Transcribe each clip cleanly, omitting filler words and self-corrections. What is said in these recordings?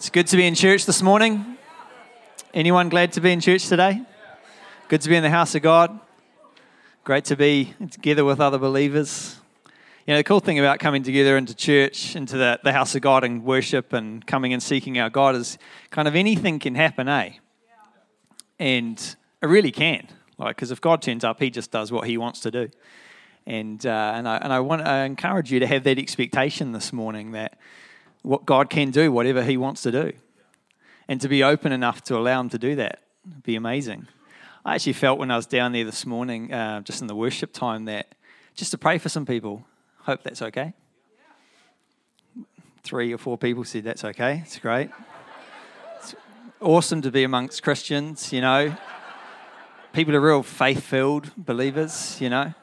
It's good to be in church this morning. Anyone glad to be in church today? Good to be in the house of God. Great to be together with other believers. You know, the cool thing about coming together into church, into the house of God and worship and coming and seeking our God is kind of anything can happen, eh? And it really can. Because if God turns up, he just does what he wants to do. And I encourage you to have that expectation this morning that what God can do, whatever he wants to do. And to be open enough to allow him to do that. It'd be amazing. I actually felt when I was down there this morning, just in the worship time, that just to pray for some people. Hope that's okay. 3 or 4 people said that's okay. It's great. It's awesome to be amongst Christians, you know. People are real faith-filled believers, you know.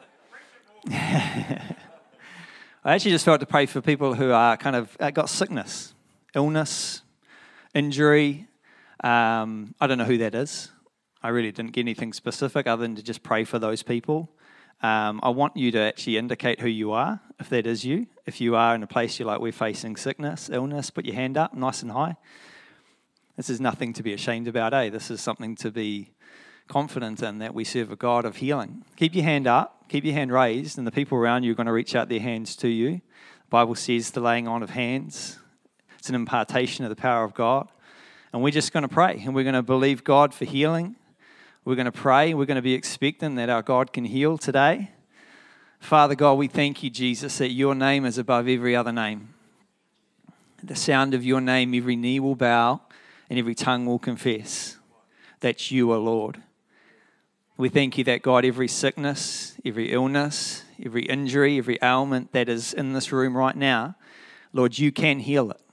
I actually just felt to pray for people who are kind of got sickness, illness, injury. I don't know who that is. I really didn't get anything specific other than to just pray for those people. I want you to actually indicate who you are, if that is you. If you are in a place you're like, we're facing sickness, illness, put your hand up nice and high. This is nothing to be ashamed about, eh? This is something to be confident in, that we serve a God of healing. Keep your hand up, keep your hand raised, and the people around you are going to reach out their hands to you. The Bible says the laying on of hands, it's an impartation of the power of God. And we're just going to pray, and we're going to believe God for healing. We're going to pray, we're going to be expectant that our God can heal today. Father God, we thank you, Jesus, that your name is above every other name. At the sound of your name, every knee will bow and every tongue will confess that you are Lord. We thank you that, God, every sickness, every illness, every injury, every ailment that is in this room right now, Lord, you can heal it.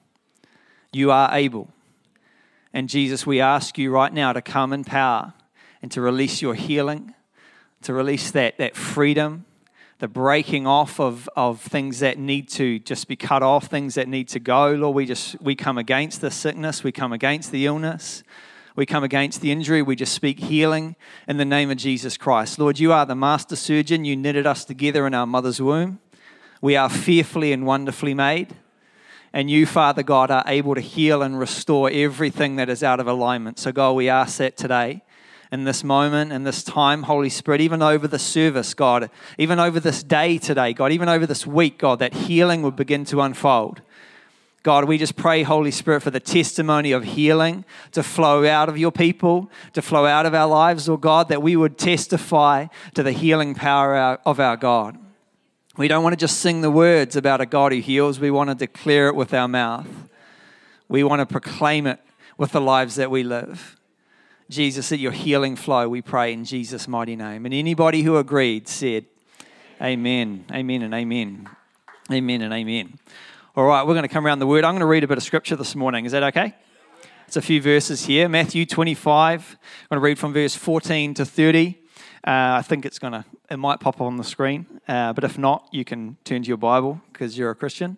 You are able. And Jesus, we ask you right now to come in power and to release your healing, to release that freedom, the breaking off of things that need to just be cut off, things that need to go. Lord, we come against the sickness, we come against the illness. We come against the injury. We just speak healing in the name of Jesus Christ. Lord, you are the master surgeon. You knitted us together in our mother's womb. We are fearfully and wonderfully made. And you, Father God, are able to heal and restore everything that is out of alignment. So God, we ask that today, in this moment, in this time, Holy Spirit, even over the service, God, even over this day today, God, even over this week, God, that healing would begin to unfold. God, we just pray, Holy Spirit, for the testimony of healing to flow out of your people, to flow out of our lives, oh God, that we would testify to the healing power of our God. We don't want to just sing the words about a God who heals. We want to declare it with our mouth. We want to proclaim it with the lives that we live. Jesus, that your healing flow, we pray in Jesus' mighty name. And anybody who agreed said, amen, amen, and amen. Amen and amen. All right, we're going to come around the word. I'm going to read a bit of scripture this morning. Is that okay? It's a few verses here. Matthew 25. I'm going to read from verse 14 to 30. I think it might pop on the screen. But if not, you can turn to your Bible because you're a Christian.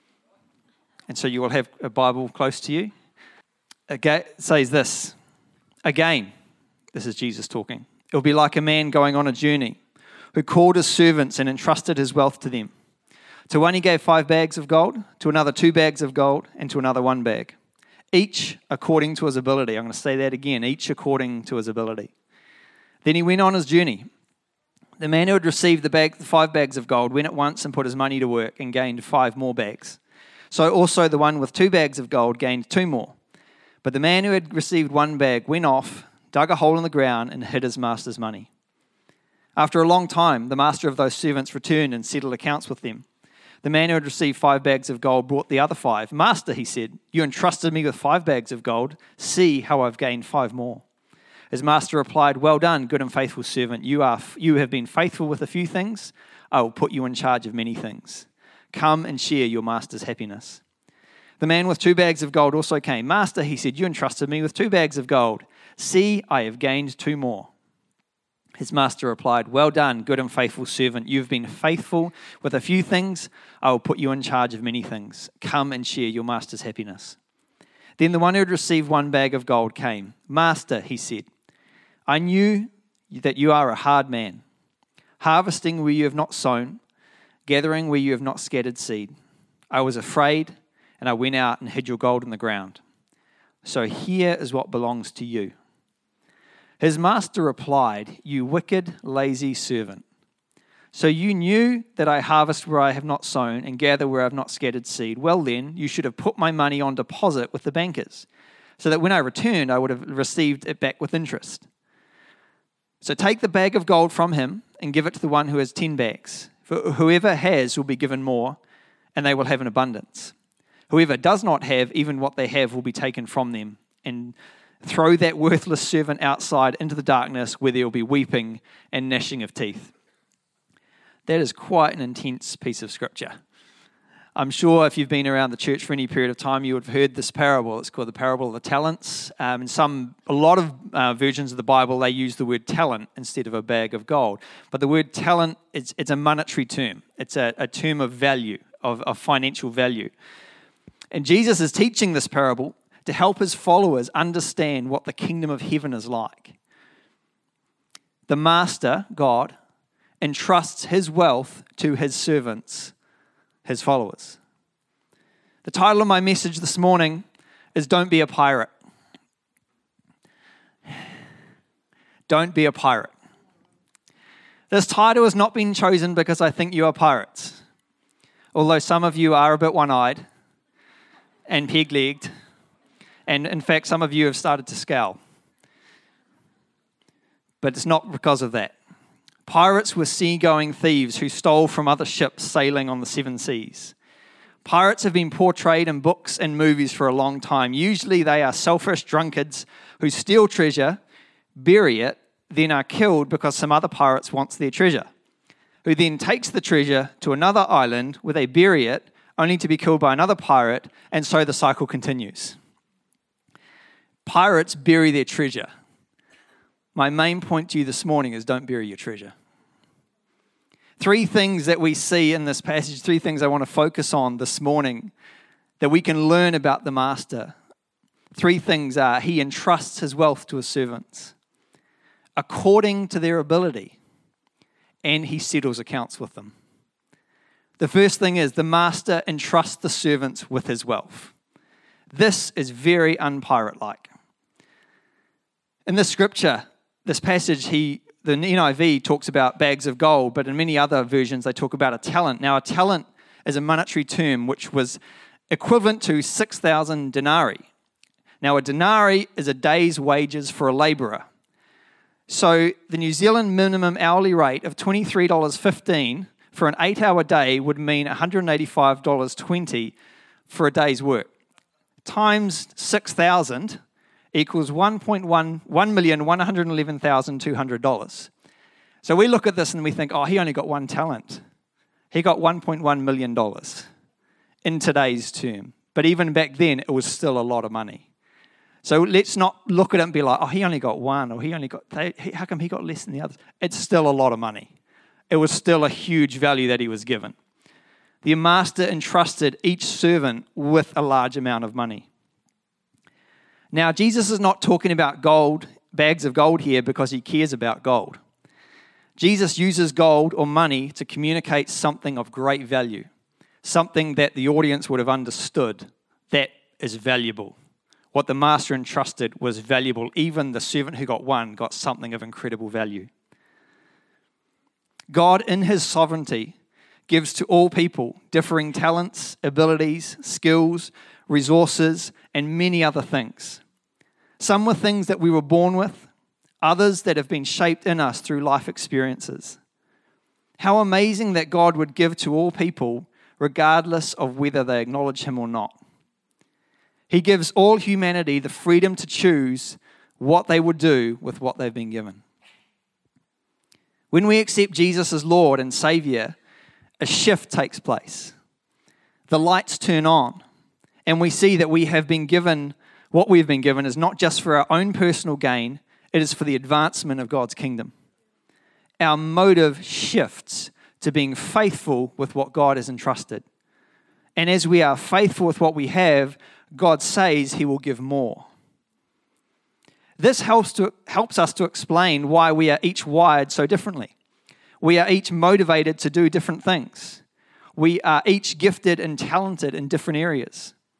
And so you will have a Bible close to you. It says this. Again, this is Jesus talking. It will be like a man going on a journey who called his servants and entrusted his wealth to them. To one he gave 5 bags of gold, to another 2 bags of gold, and to another 1 bag. Each according to his ability. I'm going to say that again. Each according to his ability. Then he went on his journey. The man who had received the 5 bags of gold went at once and put his money to work and gained 5 more bags. So also the one with 2 bags of gold gained 2 more. But the man who had received 1 bag went off, dug a hole in the ground, and hid his master's money. After a long time, the master of those servants returned and settled accounts with them. The man who had received 5 bags of gold brought the other 5. Master, he said, you entrusted me with 5 bags of gold. See how I've gained 5 more. His master replied, well done, good and faithful servant. You have been faithful with a few things. I will put you in charge of many things. Come and share your master's happiness. The man with 2 bags of gold also came. Master, he said, you entrusted me with 2 bags of gold. See, I have gained 2 more. His master replied, well done, good and faithful servant. You've been faithful with a few things. I will put you in charge of many things. Come and share your master's happiness. Then the one who had received 1 bag of gold came. Master, he said, I knew that you are a hard man, harvesting where you have not sown, gathering where you have not scattered seed. I was afraid and I went out and hid your gold in the ground. So here is what belongs to you." His master replied, "You wicked, lazy servant. So you knew that I harvest where I have not sown and gather where I have not scattered seed. Well then, you should have put my money on deposit with the bankers, so that when I returned, I would have received it back with interest. So take the bag of gold from him and give it to the one who has 10 bags. For whoever has will be given more, and they will have an abundance. Whoever does not have, even what they have will be taken from them. And throw that worthless servant outside into the darkness, where there will be weeping and gnashing of teeth." That is quite an intense piece of scripture. I'm sure if you've been around the church for any period of time, you would have heard this parable. It's called the parable of the talents. A lot of versions of the Bible, they use the word talent instead of a bag of gold. But the word talent, it's a monetary term. It's a term of value, of financial value. And Jesus is teaching this parable to help his followers understand what the kingdom of heaven is like. The master, God, entrusts his wealth to his servants, his followers. The title of my message this morning is "Don't Be a Pirate." Don't be a pirate. This title has not been chosen because I think you are pirates, although some of you are a bit one-eyed and peg-legged, and in fact some of you have started to scowl. But it's not because of that. Pirates were seagoing thieves who stole from other ships sailing on the seven seas. Pirates have been portrayed in books and movies for a long time. Usually they are selfish drunkards who steal treasure, bury it, then are killed because some other pirates wants their treasure, who then takes the treasure to another island where they bury it, only to be killed by another pirate, and so the cycle continues. Pirates bury their treasure. My main point to you this morning is don't bury your treasure. 3 things that we see in this passage, 3 things I want to focus on this morning that we can learn about the master. 3 things are: he entrusts his wealth to his servants according to their ability, and he settles accounts with them. The first thing is the master entrusts the servants with his wealth. This is very unpirate-like. In this scripture, this passage, the NIV talks about bags of gold, but in many other versions they talk about a talent. Now, a talent is a monetary term which was equivalent to 6,000 denarii. Now, a denarii is a day's wages for a labourer. So the New Zealand minimum hourly rate of $23.15 for an 8-hour day would mean $185.20 for a day's work. Times 6,000 equals $1,111,200. So we look at this and we think, oh, he only got 1 talent. He got $1.1 million in today's term. But even back then, it was still a lot of money. So let's not look at it and be like, oh, he only got 1, or how come he got less than the others? It's still a lot of money. It was still a huge value that he was given. The master entrusted each servant with a large amount of money. Now, Jesus is not talking about gold, bags of gold here, because he cares about gold. Jesus uses gold or money to communicate something of great value, something that the audience would have understood that is valuable. What the master entrusted was valuable. Even the servant who got 1 got something of incredible value. God, in his sovereignty, gives to all people differing talents, abilities, skills, resources, and many other things. Some were things that we were born with, others that have been shaped in us through life experiences. How amazing that God would give to all people, regardless of whether they acknowledge him or not. He gives all humanity the freedom to choose what they would do with what they've been given. When we accept Jesus as Lord and Savior, a shift takes place. The lights turn on, and we see that we have been given, what we've been given is not just for our own personal gain, it is for the advancement of God's kingdom. Our motive shifts to being faithful with what God has entrusted. And as we are faithful with what we have, God says he will give more. This helps us to explain why we are each wired so differently. We are each motivated to do different things. We are each gifted and talented in different areas.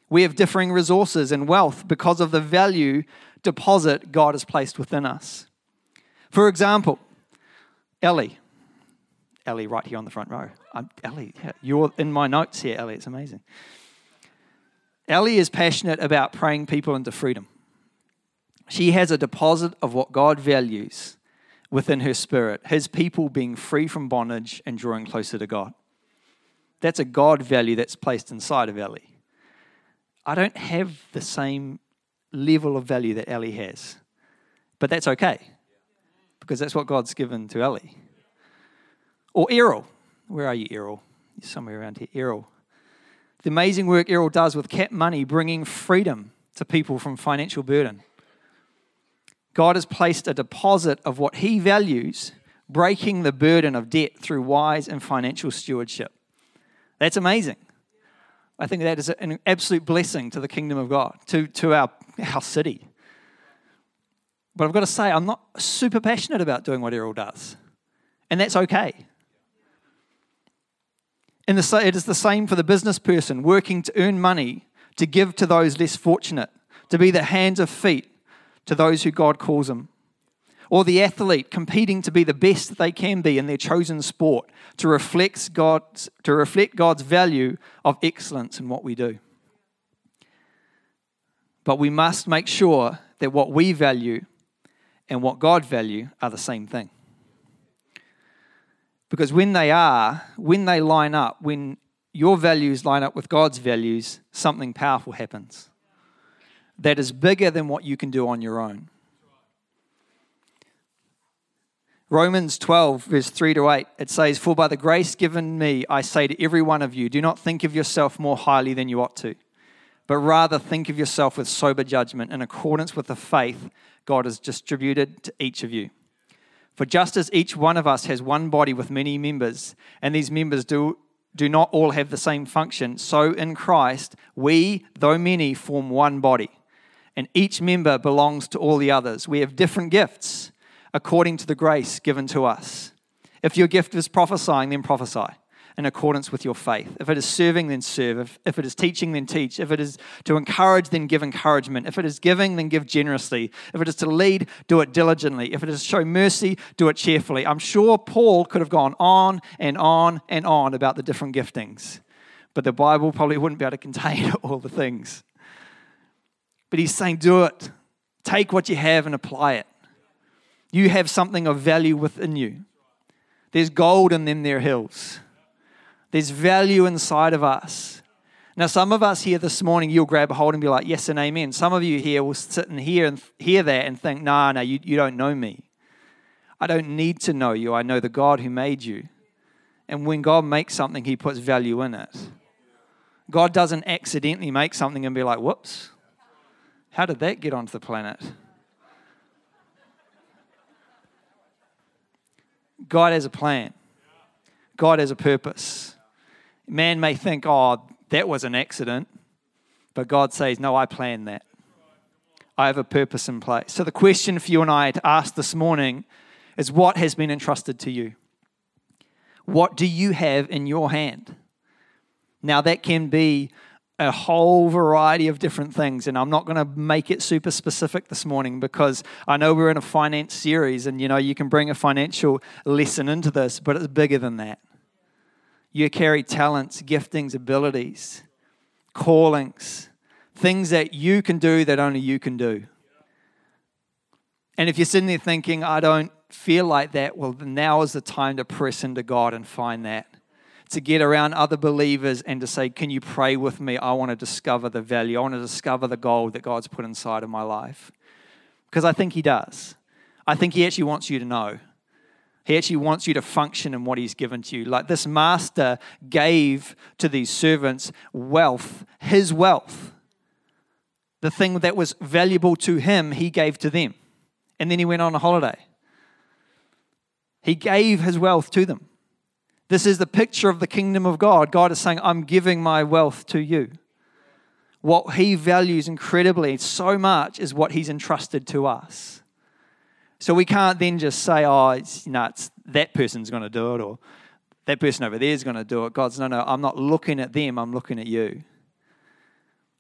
We have differing resources and wealth because of the value deposit God has placed within us. For example, Ellie right here on the front row. Ellie, yeah, you're in my notes here, Ellie. It's amazing. Ellie is passionate about praying people into freedom. She has a deposit of what God values within her spirit, his people being free from bondage and drawing closer to God. That's a God value that's placed inside of Ellie. I don't have the same level of value that Ellie has, but that's okay, because that's what God's given to Ellie. Or Errol. Where are you, Errol? You're somewhere around here. Errol. The amazing work Errol does with Cap Money, bringing freedom to people from financial burden. God has placed a deposit of what he values, breaking the burden of debt through wise and financial stewardship. That's amazing. I think that is an absolute blessing to the kingdom of God, to our city. But I've got to say, I'm not super passionate about doing what Errol does. And that's okay. And it is the same for the business person working to earn money, to give to those less fortunate, to be the hands and feet to those who God calls them. Or the athlete competing to be the best that they can be in their chosen sport, to reflect God's value of excellence in what we do. But we must make sure that what we value and what God value are the same thing. Because when they line up, when your values line up with God's values, something powerful happens. That is bigger than what you can do on your own. Romans 12, verse 3-8, it says, "For by the grace given me, I say to every one of you, do not think of yourself more highly than you ought to, but rather think of yourself with sober judgment in accordance with the faith God has distributed to each of you. For just as each one of us has one body with many members, and these members do not all have the same function, so in Christ, we, though many, form one body, and each member belongs to all the others. We have different gifts according to the grace given to us. If your gift is prophesying, then prophesy in accordance with your faith. If it is serving, then serve. If it is teaching, then teach. If it is to encourage, then give encouragement. If it is giving, then give generously. If it is to lead, do it diligently. If it is to show mercy, do it cheerfully." I'm sure Paul could have gone on and on and on about the different giftings, but the Bible probably wouldn't be able to contain all the things. But he's saying, do it. Take what you have and apply it. You have something of value within you. There's gold in them there hills. There's value inside of us. Now, some of us here this morning, you'll grab a hold and be like, yes and amen. Some of you here will sit and hear that and think, no, you don't know me. I don't need to know you. I know the God who made you. And when God makes something, he puts value in it. God doesn't accidentally make something and be like, whoops, how did that get onto the planet? God has a plan. God has a purpose. Man may think, oh, that was an accident. But God says, no, I planned that. I have a purpose in place. So the question for you and I to ask this morning is, what has been entrusted to you? What do you have in your hand? Now that can be a whole variety of different things, and I'm not going to make it super specific this morning because I know we're in a finance series, and you can bring a financial lesson into this, but it's bigger than that. You carry talents, giftings, abilities, callings, things that you can do that only you can do. And if you're sitting there thinking, I don't feel like that, well, now is the time to press into God and find that. To get around other believers and to say, can you pray with me? I want to discover the value. I want to discover the gold that God's put inside of my life. Because I think he does. I think he actually wants you to know. He actually wants you to function in what he's given to you. Like this master gave to these servants wealth, his wealth. The thing that was valuable to him, he gave to them. And then he went on a holiday. He gave his wealth to them. This is the picture of the kingdom of God. God is saying, I'm giving my wealth to you. What he values incredibly so much is what he's entrusted to us. So we can't then just say, it's that person's going to do it, or that person over there is going to do it. God's, no, I'm not looking at them, I'm looking at you.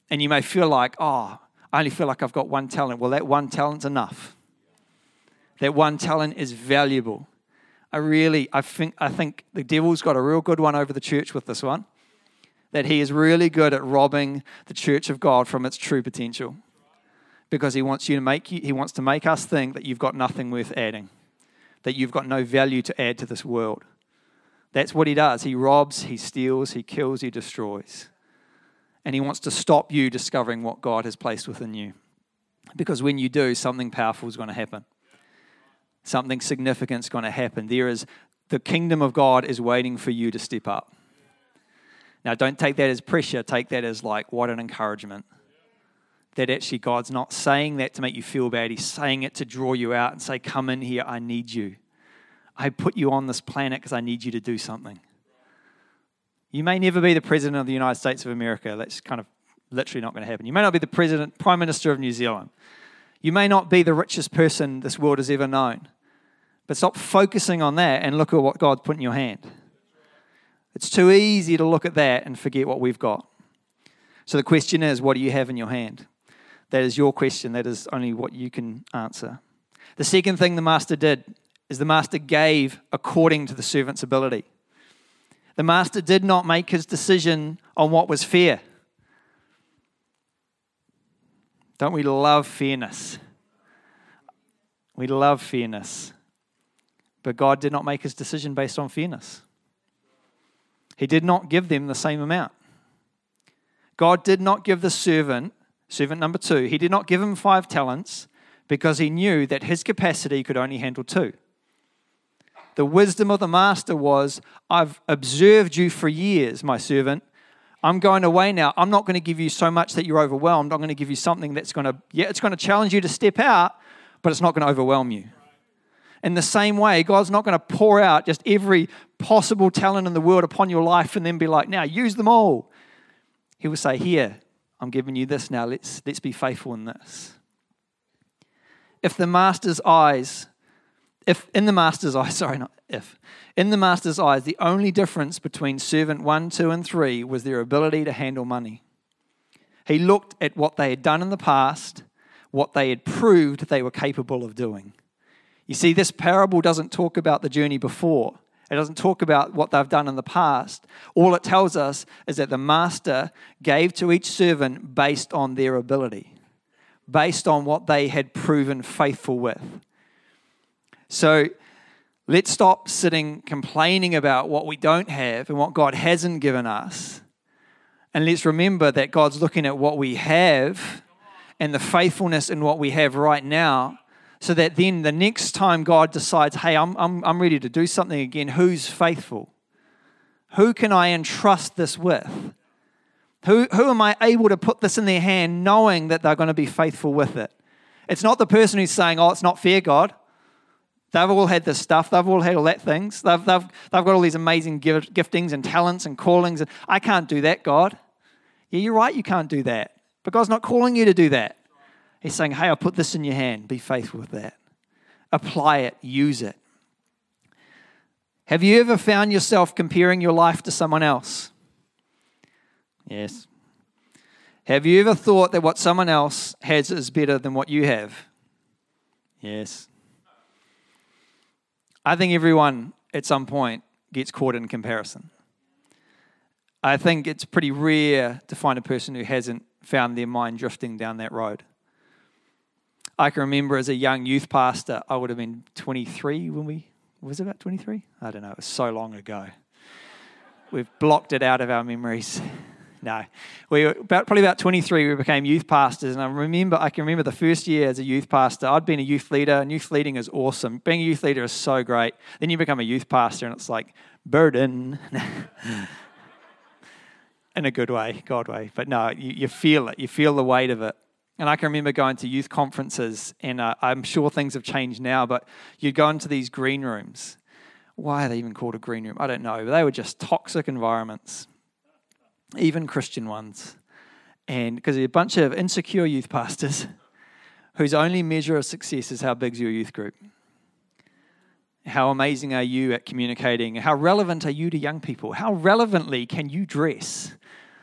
And you may feel like, oh, I only feel like I've got one talent. Well, that one talent's enough. That one talent is valuable. I think the devil's got a real good one over the church with this one. That he is really good at robbing the church of God from its true potential. Because he wants to make us think that you've got nothing worth adding. That you've got no value to add to this world. That's what he does. He robs, he steals, he kills, he destroys. And he wants to stop you discovering what God has placed within you. Because when you do, something powerful is going to happen. Something significant is going to happen. The kingdom of God is waiting for you to step up. Now, don't take that as pressure. Take that as like, what an encouragement. That actually God's not saying that to make you feel bad. He's saying it to draw you out and say, come in here, I need you. I put you on this planet because I need you to do something. You may never be the president of the United States of America. That's kind of literally not going to happen. You may not be the prime minister of New Zealand. You may not be the richest person this world has ever known. But stop focusing on that and look at what God's put in your hand. It's too easy to look at that and forget what we've got. So the question is, what do you have in your hand? That is your question. That is only what you can answer. The second thing the master did is the master gave according to the servant's ability. The master did not make his decision on what was fair. Don't we love fairness? We love fairness. But God did not make his decision based on fairness. He did not give them the same amount. God did not give the servant number 2, he did not give him 5 talents because he knew that his capacity could only handle 2. The wisdom of the master was, I've observed you for years, my servant. I'm going away now. I'm not going to give you so much that you're overwhelmed. I'm going to give you something that's it's going to challenge you to step out, but it's not going to overwhelm you. In the same way, God's not going to pour out just every possible talent in the world upon your life and then be like, now use them all. He will say, here, I'm giving you this now. Let's be faithful in this. In the master's eyes, the only difference between servant 1, 2, and 3 was their ability to handle money. He looked at what they had done in the past, what they had proved they were capable of doing. You see, this parable doesn't talk about the journey before. It doesn't talk about what they've done in the past. All it tells us is that the master gave to each servant based on their ability, based on what they had proven faithful with. So let's stop sitting complaining about what we don't have and what God hasn't given us. And let's remember that God's looking at what we have and the faithfulness in what we have right now, so that then the next time God decides, hey, I'm ready to do something again, who's faithful? Who can I entrust this with? Who am I able to put this in their hand knowing that they're going to be faithful with it? It's not the person who's saying, oh, it's not fair, God. They've all had this stuff. They've all had all that things. They've got all these amazing giftings and talents and callings. And I can't do that, God. Yeah, you're right, you can't do that. But God's not calling you to do that. He's saying, hey, I'll put this in your hand. Be faithful with that. Apply it. Use it. Have you ever found yourself comparing your life to someone else? Yes. Have you ever thought that what someone else has is better than what you have? Yes. I think everyone at some point gets caught in comparison. I think it's pretty rare to find a person who hasn't found their mind drifting down that road. I can remember as a young youth pastor, I would have been 23 was it about 23? I don't know, it was so long ago. We've blocked it out of our memories. No, we were probably about 23, we became youth pastors, and I can remember the first year as a youth pastor, I'd been a youth leader, and youth leading is awesome. Being a youth leader is so great. Then you become a youth pastor, and it's like, burden. In a good way, God way. But no, you feel it. You feel the weight of it. And I can remember going to youth conferences, and I'm sure things have changed now, but you'd go into these green rooms. Why are they even called a green room? I don't know. But they were just toxic environments, even Christian ones. And because there's a bunch of insecure youth pastors whose only measure of success is how big's your youth group. How amazing are you at communicating? How relevant are you to young people? How relevantly can you dress?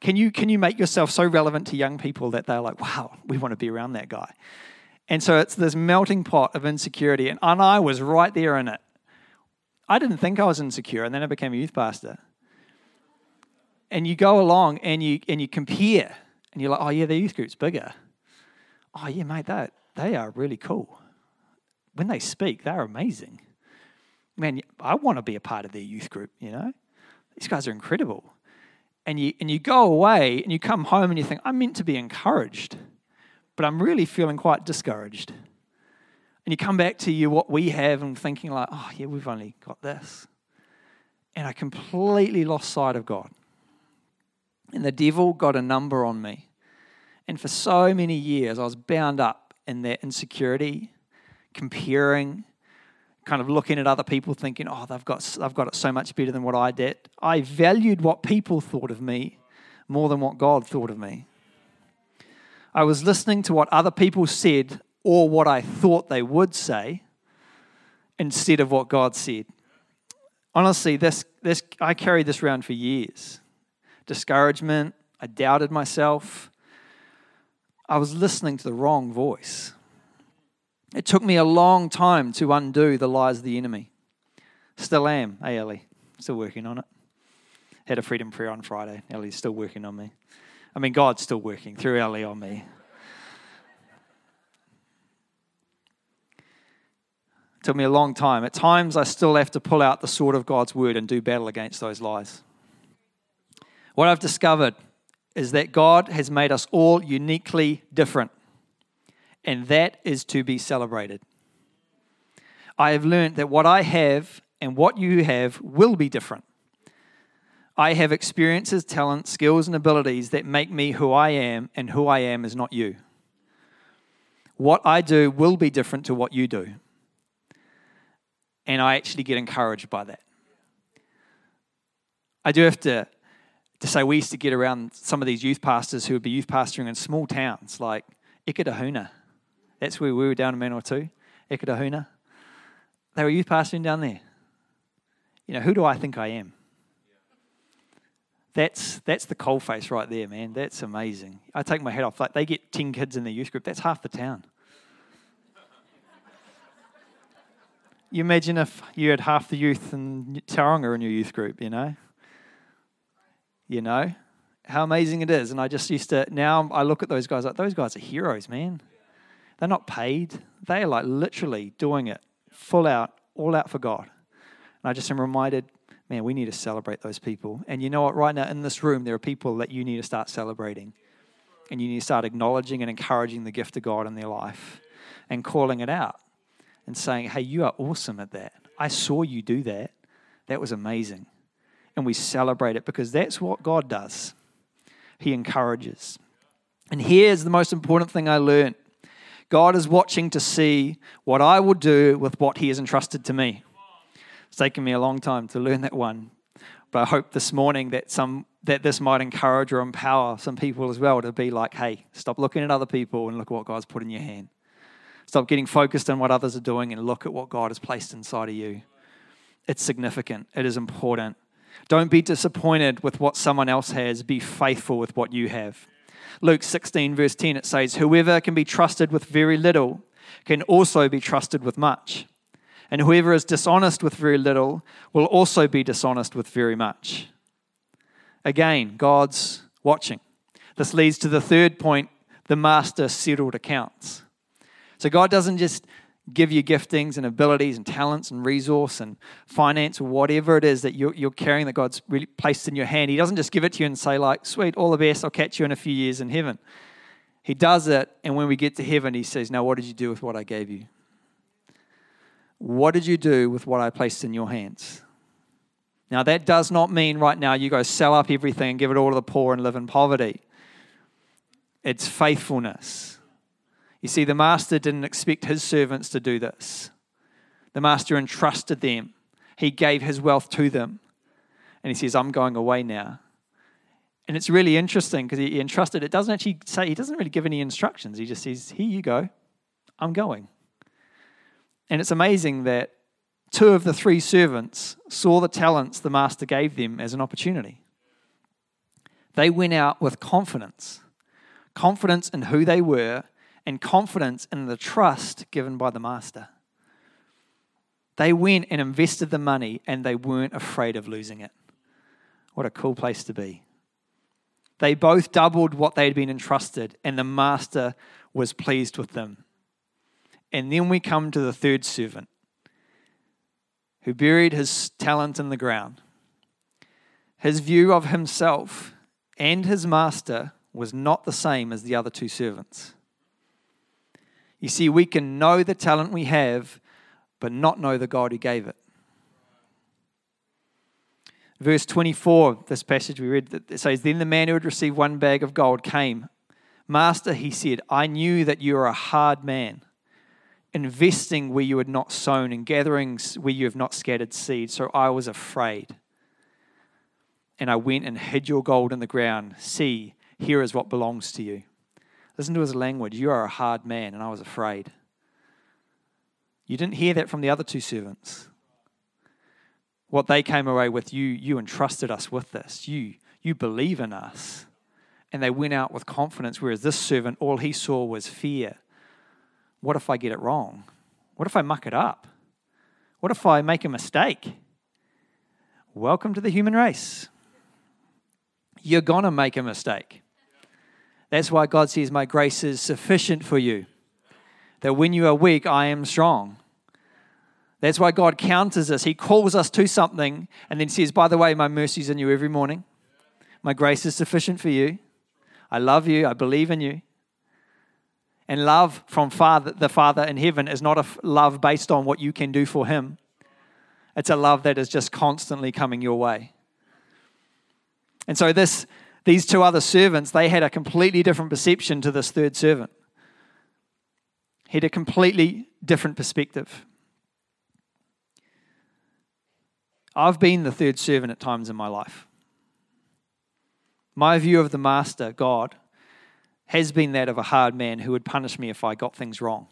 Can you make yourself so relevant to young people that they're like, wow, we want to be around that guy? And so it's this melting pot of insecurity, and I was right there in it. I didn't think I was insecure, and then I became a youth pastor. And you go along and you compare, and you're like, oh yeah, their youth group's bigger. Oh yeah, mate, they are really cool. When they speak, they're amazing. Man, I want to be a part of their youth group, you know? These guys are incredible. And you go away and you come home and you think, I'm meant to be encouraged, but I'm really feeling quite discouraged. And you come back to what we have and thinking like, oh yeah, we've only got this. And I completely lost sight of God. And the devil got a number on me. And for so many years, I was bound up in that insecurity, comparing, kind of looking at other people thinking, oh, I've got it so much better than what I did. I valued what people thought of me more than what God thought of me. I was listening to what other people said or what I thought they would say instead of what God said. Honestly, I carried this around for years. Discouragement, I doubted myself. I was listening to the wrong voice. It took me a long time to undo the lies of the enemy. Still am, Ellie. Still working on it. Had a freedom prayer on Friday. Ellie's still working on me. I mean, God's still working through Ellie on me. It took me a long time. At times, I still have to pull out the sword of God's word and do battle against those lies. What I've discovered is that God has made us all uniquely different, and that is to be celebrated. I have learned that what I have and what you have will be different. I have experiences, talents, skills, and abilities that make me who I am, and who I am is not you. What I do will be different to what you do, and I actually get encouraged by that. I do have to say we used to get around some of these youth pastors who would be youth pastoring in small towns like Ikitahuna. That's where we were down in Manawatu, Ikitahuna. They were youth pastoring down there. You know, who do I think I am? That's the coalface right there, man. That's amazing. I take my hat off. Like, they get 10 kids in their youth group. That's half the town. You imagine if you had half the youth in Tauranga in your youth group, you know? You know? How amazing it is. And I just used to, now I look at those guys like, those guys are heroes, man. They're not paid. They are like literally doing it full out, all out for God. And I just am reminded, man, we need to celebrate those people. And you know what? Right now in this room, there are people that you need to start celebrating. And you need to start acknowledging and encouraging the gift of God in their life and calling it out and saying, hey, you are awesome at that. I saw you do that. That was amazing. And we celebrate it because that's what God does. He encourages. And here's the most important thing I learned. God is watching to see what I will do with what He has entrusted to me. It's taken me a long time to learn that one. But I hope this morning that this might encourage or empower some people as well to be like, hey, stop looking at other people and look at what God's put in your hand. Stop getting focused on what others are doing and look at what God has placed inside of you. It's significant. It is important. Don't be disappointed with what someone else has. Be faithful with what you have. Luke 16 verse 10, it says, whoever can be trusted with very little can also be trusted with much. And whoever is dishonest with very little will also be dishonest with very much. Again, God's watching. This leads to the third point, the master settled accounts. So God doesn't just give you giftings and abilities and talents and resource and finance or whatever it is that you're carrying that God's really placed in your hand. He doesn't just give it to you and say like, sweet, all the best, I'll catch you in a few years in heaven. He does it, and when we get to heaven, He says, now what did you do with what I gave you? What did you do with what I placed in your hands? Now that does not mean right now you go sell up everything and give it all to the poor and live in poverty. It's faithfulness. You see, the master didn't expect his servants to do this. The master entrusted them. He gave his wealth to them. And He says, I'm going away now. And it's really interesting because he entrusted. It doesn't actually say, He doesn't really give any instructions. He just says, here you go. I'm going. And it's amazing that 2 of the 3 servants saw the talents the master gave them as an opportunity. They went out with confidence in who they were and confidence in the trust given by the master. They went and invested the money and they weren't afraid of losing it. What a cool place to be. They both doubled what they had been entrusted and the master was pleased with them. And then we come to the third servant who buried his talent in the ground. His view of himself and his master was not the same as the other two servants. You see, we can know the talent we have, but not know the God who gave it. Verse 24, this passage we read, it says, Then the man who had received 1 bag of gold came. Master, he said, I knew that you are a hard man, investing where you had not sown and gathering where you have not scattered seed. So I was afraid. And I went and hid your gold in the ground. See, here is what belongs to you. Listen to his language. You are a hard man, and I was afraid. You didn't hear that from the other two servants. What they came away with, you entrusted us with this. You believe in us. And they went out with confidence, whereas this servant, all he saw was fear. What if I get it wrong? What if I muck it up? What if I make a mistake? Welcome to the human race. You're going to make a mistake. That's why God says, my grace is sufficient for you. That when you are weak, I am strong. That's why God counters us. He calls us to something and then says, by the way, my mercy's in you every morning. My grace is sufficient for you. I love you. I believe in you. And love from the Father in heaven is not a love based on what you can do for him. It's a love that is just constantly coming your way. And so these two other servants, they had a completely different perception to this third servant. He had a completely different perspective. I've been the third servant at times in my life. My view of the master, God, has been that of a hard man who would punish me if I got things wrong.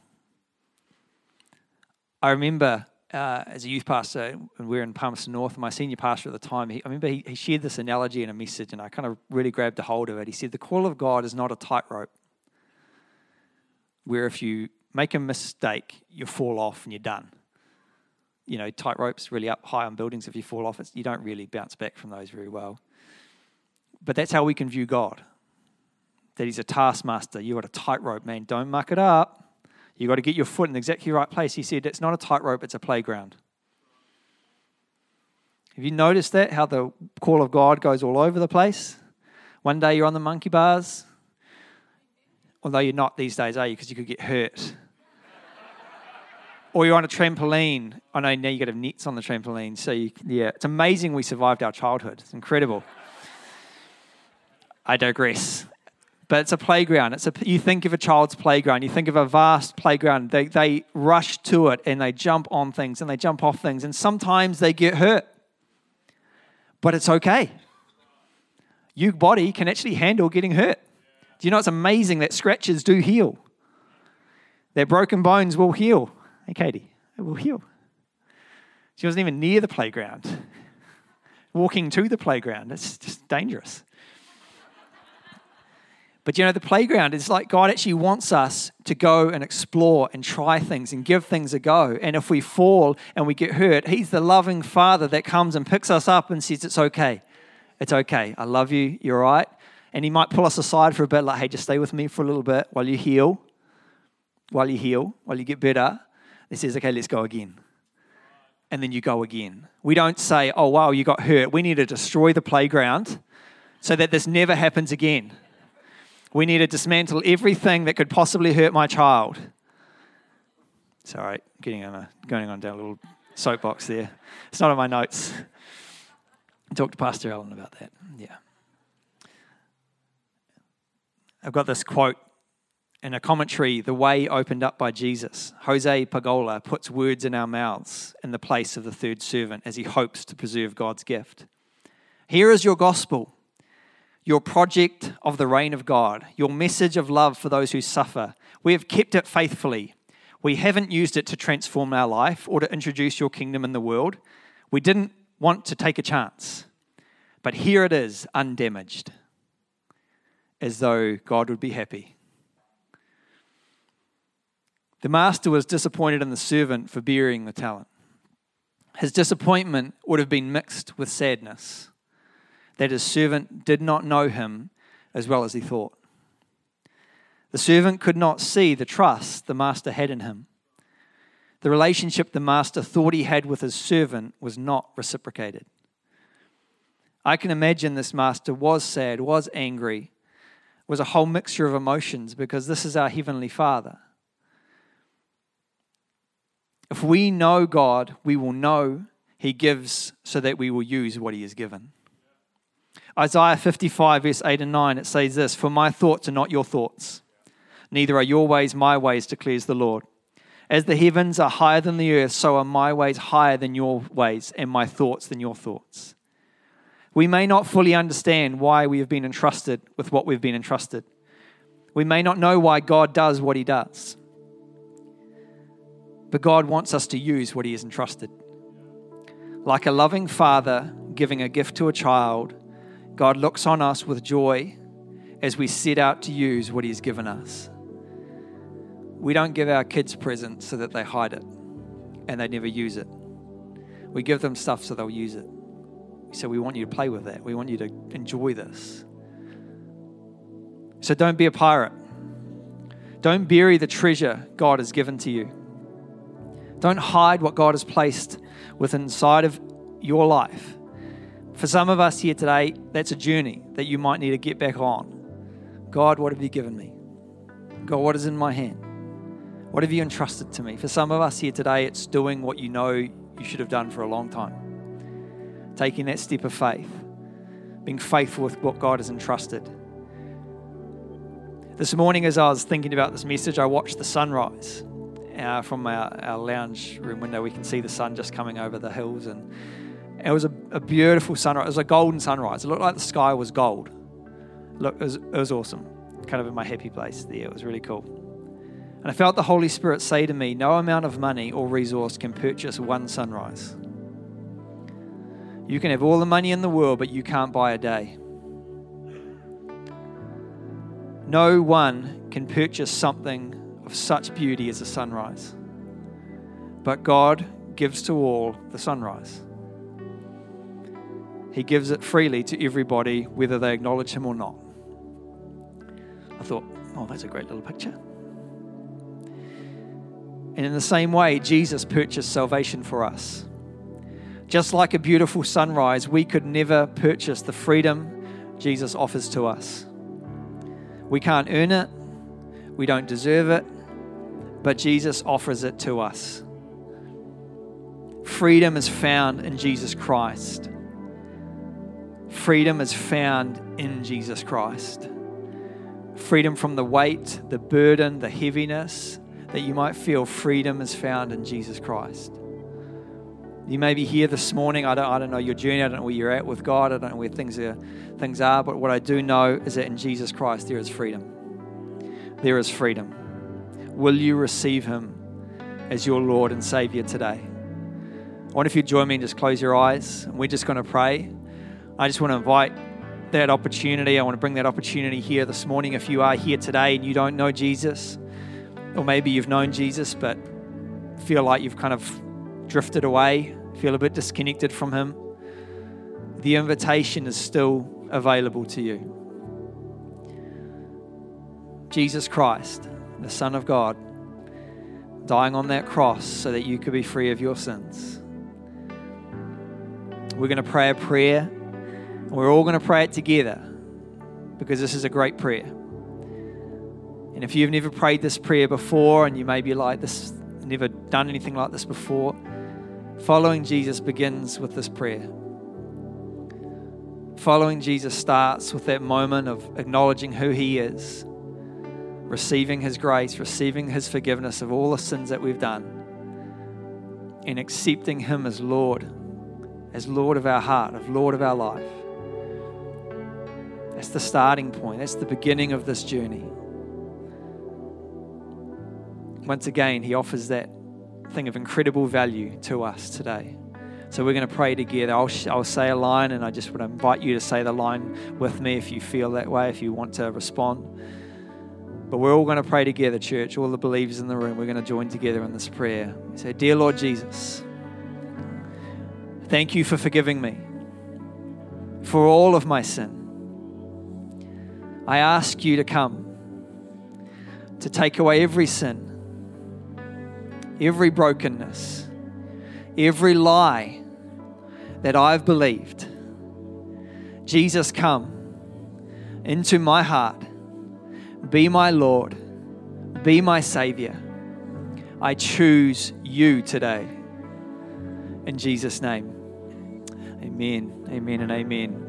I remember as a youth pastor, and we were in Palmerston North, and my senior pastor at the time, I remember he shared this analogy in a message, and I kind of really grabbed a hold of it. He said, the call of God is not a tightrope, where if you make a mistake, you fall off and you're done. You know, tightropes really up high on buildings. If you fall off, you don't really bounce back from those very well. But that's how we can view God. That he's a taskmaster. You got a tightrope, man. Don't muck it up. You got to get your foot in the exactly right place. He said it's not a tightrope, it's a playground. Have you noticed that? How the call of God goes all over the place? One day you're on the monkey bars. Although you're not these days, are you? Because you could get hurt. Or you're on a trampoline. I know now you got to have nets on the trampoline. So it's amazing we survived our childhood. It's incredible. I digress. But it's a playground. You think of a child's playground. You think of a vast playground. They rush to it and they jump on things and they jump off things. And sometimes they get hurt. But it's okay. Your body can actually handle getting hurt. Do you know it's amazing that scratches do heal? That broken bones will heal. Hey, Katie, it will heal. She wasn't even near the playground. Walking to the playground, it's just dangerous. But you know, the playground is like God actually wants us to go and explore and try things and give things a go. And if we fall and we get hurt, he's the loving Father that comes and picks us up and says, it's okay. It's okay. I love you. You're all right. And he might pull us aside for a bit, like, hey, just stay with me for a little bit while you heal, while you get better. He says, okay, let's go again. And then you go again. We don't say, oh, wow, you got hurt. We need to destroy the playground so that this never happens again. We need to dismantle everything that could possibly hurt my child. Sorry, going on down a little soapbox there. It's not on my notes. Talk to Pastor Alan about that. Yeah. I've got this quote in a commentary, The Way Opened Up by Jesus. Jose Pagola puts words in our mouths in the place of the third servant as he hopes to preserve God's gift. Here is your gospel, your project of the reign of God, your message of love for those who suffer. We have kept it faithfully. We haven't used it to transform our life or to introduce your kingdom in the world. We didn't want to take a chance. But here it is, undamaged. as though God would be happy. The master was disappointed in the servant for burying the talent. His disappointment would have been mixed with sadness that his servant did not know him as well as he thought. The servant could not see the trust the master had in him. The relationship the master thought he had with his servant was not reciprocated. I can imagine this master was sad, was angry, was a whole mixture of emotions, because this is our Heavenly Father. If we know God, we will know He gives so that we will use what He has given. Isaiah 55, verse 8 and 9, it says this, "For my thoughts are not your thoughts, neither are your ways my ways, declares the Lord. As the heavens are higher than the earth, so are my ways higher than your ways, and my thoughts than your thoughts." We may not fully understand why we have been entrusted with what we've been entrusted. We may not know why God does what He does. But God wants us to use what He has entrusted. Like a loving father giving a gift to a child, God looks on us with joy as we set out to use what He has given us. We don't give our kids presents so that they hide it and they never use it. We give them stuff so they'll use it. So we want you to play with that. We want you to enjoy this. So don't be a pirate. Don't bury the treasure God has given to you. Don't hide what God has placed within inside of your life. For some of us here today, that's a journey that you might need to get back on. God, what have you given me? God, what is in my hand? What have you entrusted to me? For some of us here today, it's doing what you know you should have done for a long time. Taking that step of faith. Being faithful with what God has entrusted. This morning, as I was thinking about this message, I watched the sunrise. From our lounge room window, we can see the sun just coming over the hills, and it was a beautiful sunrise. It was a golden sunrise. It looked like the sky was gold. Look, it was awesome. Kind of in my happy place there. It was really cool. And I felt the Holy Spirit say to me, no amount of money or resource can purchase one sunrise. You can have all the money in the world, but you can't buy a day. No one can purchase something of such beauty as a sunrise. But God gives to all the sunrise. He gives it freely to everybody, whether they acknowledge Him or not. I thought, oh, that's a great little picture. And in the same way, Jesus purchased salvation for us. Just like a beautiful sunrise, we could never purchase the freedom Jesus offers to us. We can't earn it. We don't deserve it. But Jesus offers it to us. Freedom is found in Jesus Christ. Freedom is found in Jesus Christ. Freedom from the weight, the burden, the heaviness that you might feel. Freedom is found in Jesus Christ. You may be here this morning. I don't know your journey. I don't know where you're at with God. I don't know where things are. But what I do know is that in Jesus Christ there is freedom. There is freedom. Will you receive Him as your Lord and Savior today? I wonder if you'd join me and just close your eyes. And we're just going to pray. I just want to invite that opportunity. I want to bring that opportunity here this morning. If you are here today and you don't know Jesus, or maybe you've known Jesus but feel like you've kind of drifted away, feel a bit disconnected from Him, the invitation is still available to you. Jesus Christ, the Son of God, dying on that cross so that you could be free of your sins. We're going to pray a prayer, and we're all going to pray it together because this is a great prayer. And if you've never prayed this prayer before and you may be like this, never done anything like this before, following Jesus begins with this prayer. Following Jesus starts with that moment of acknowledging who He is, receiving His grace, receiving His forgiveness of all the sins that we've done, and accepting Him as Lord of our heart, as Lord of our life. That's the starting point. That's the beginning of this journey. Once again, He offers that thing of incredible value to us today. So we're going to pray together. I'll say a line, and I just would invite you to say the line with me if you feel that way, if you want to respond. But we're all going to pray together, church. All the believers in the room, we're going to join together in this prayer. We say, Dear Lord Jesus, thank you for forgiving me for all of my sin. I ask you to come to take away every sin, every brokenness, every lie that I've believed. Jesus, come into my heart. Be my Lord. Be my Savior. I choose you today. In Jesus' name, amen, amen, and amen.